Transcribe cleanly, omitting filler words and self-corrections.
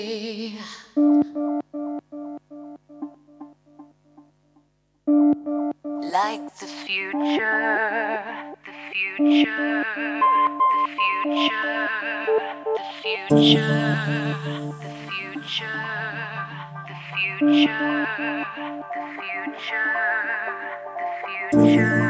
Like the future, the future, the future, the future, the future, the future, the future, the future.